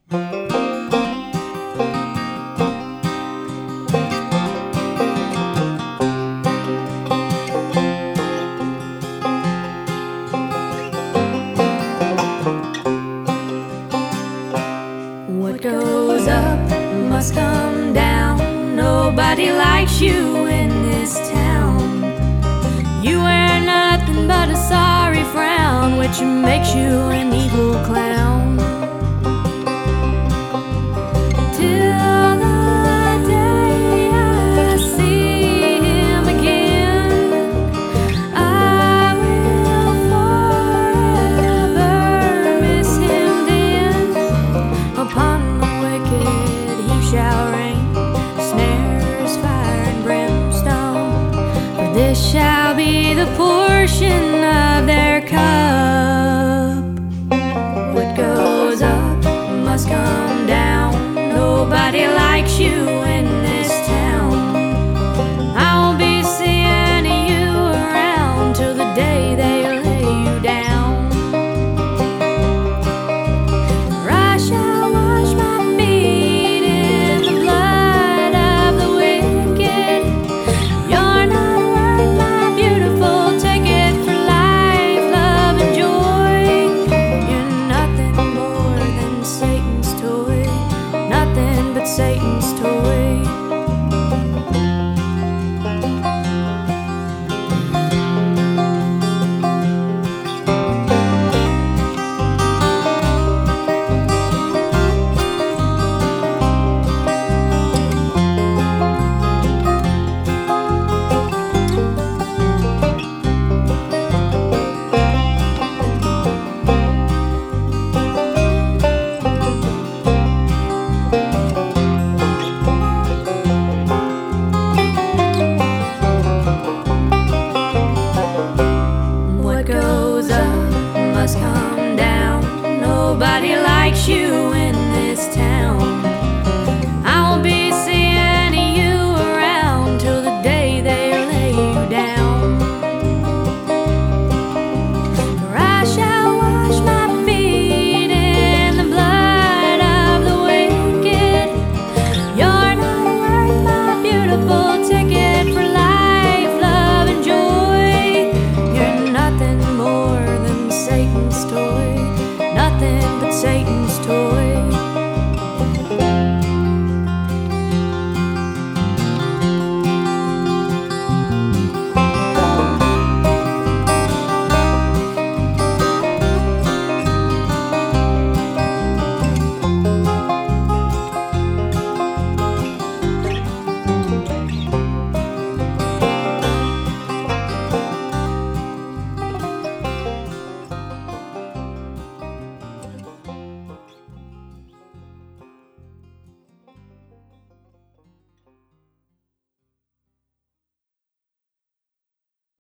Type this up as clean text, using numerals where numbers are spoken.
What goes up must come down. Nobody likes you in this town. You wear nothing but a sorry frown, which makes you an evil clown. Till the day I see him again, I will forever miss him then. Upon the wicked he shall rain, snares, fire, and brimstone. For this shall be the portion of their cup. What goes up must come down. Nobody likes you in this town. I won't be seeing you around till the day they lay you down. For I shall wash my feet in the blood of the wicked. You're not worth my beautiful ticket for life, love, and joy. You're nothing more than Satan's toy, nothing but Satan's toy. What goes up must come down. Nobody likes you in this town.